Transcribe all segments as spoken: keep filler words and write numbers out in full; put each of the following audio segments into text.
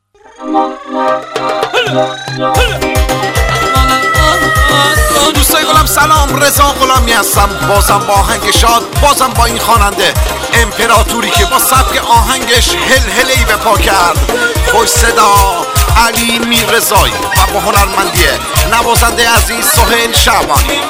دوستای گلم سلام، رضا غلامی هستم، بازم با آهنگ شاد، بازم با این خواننده امپراتوری که با سبک آهنگش هلهله‌ای به پا کرد. خوش صدا علی میررضایی و با هنرمندی نوازنده عزیز سهیل شعبانی.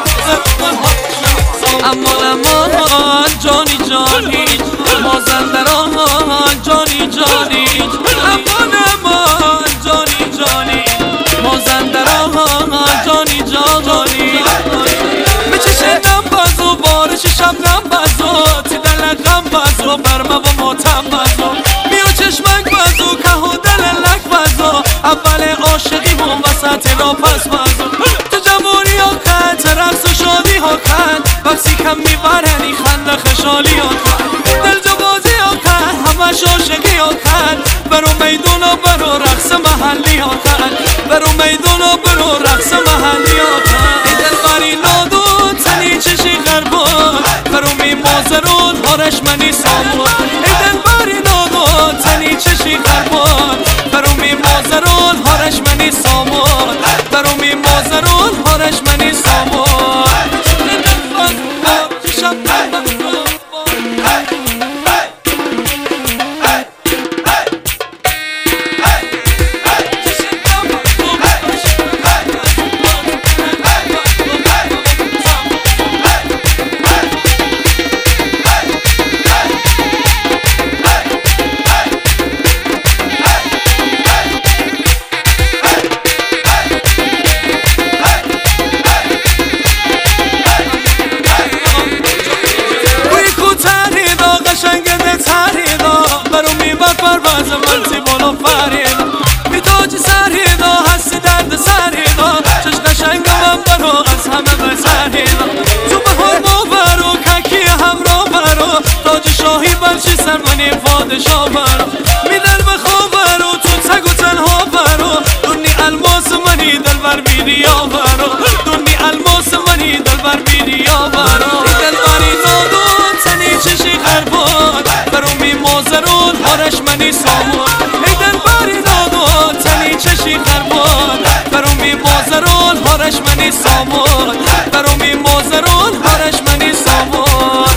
امان امان جانی جانی مازندران جانی جانی امان امان جانی جانی مازندران جانی جانی بچشدم بازو بارش شبنم بازو تدلقم بازو برما و ماتم بازو میو چشمک بازو که و دللک بازو اول عاشقی من وسط را پس بازو تو جمهوری ها کن رقص و شادی ها کن وقتی کم میبرنی خنده خشالی ها کن دل جو بازی ها کن همش عاشقی ها کن برو میدون و برو رقص محلی ها کن برو میدون و برو رقص محلی ها کن ای دل باری نادون تنی چشی غربون برو می مازرون هارش منی سامون ای دل باری نادون تنی چشی غربون برو می مازرون هارش منی سامون برو می مازرون هارش منی سامون پرواز منتی بالا فریدا میتاج سریدا هستی درد سریدا چش قشنگ من برو از همه بسریدا تو بهار ما برو ککی همراه برو تاج شاهی برچی سر منی پادشاه برو میدل بخواه برو تو تگ و تنها برو دونی الماس منی دل بر بیریا برو دونی الماس منی دل بر بیریا برو ای دل بری نادون تنی چشی غربان برو می مازرون هارش منی سامون ای دل باری نادون تنی چشی غربان برو می مازرون هارش منی سامون برو می مازرون هارش منی سامون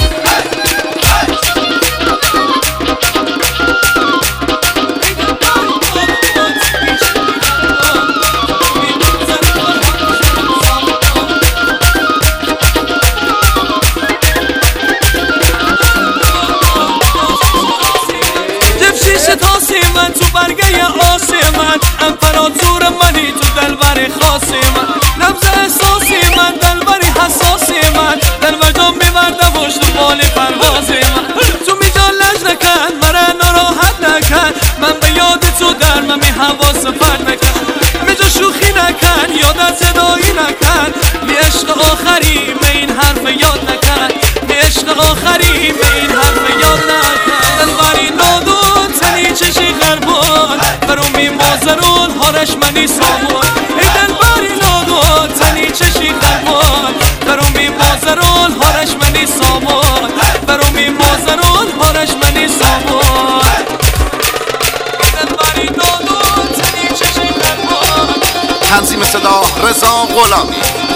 من تو برگه آسی من امپراتور منی تو دلبر خاصی من نبض احساسی من دلبری حساسی من دل مجام میبرده باش تو بالی پروازی من تو میجا لج نکن مرا ناراحت نکن من به یاد تو در من می حواس فرد نکن میجا شوخی نکن یاد صدایی نکن می عشق آخری به این حرف یاد نکن می عشق آخری به این حرف یاد نکن دلبری نادون تنی چشی غربان برو می مازرون هارش منی سامون ای دل باری نادون تنی چشی غربان برو می مازرون هارش منی سامون برو می مازرون هارش منی سامون ای دل باری نادون تنی چشی غربان تنظیم صدا رضا غلامی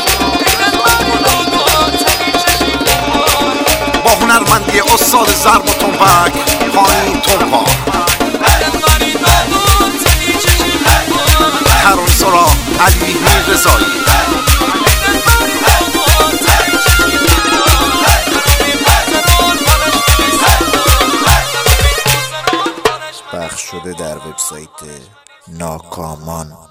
با هنرمندی استاد ضرب و تنبک خانی تنبا ترانه سرا علی میررضایی. پخش شده در وبسایت ناکامان.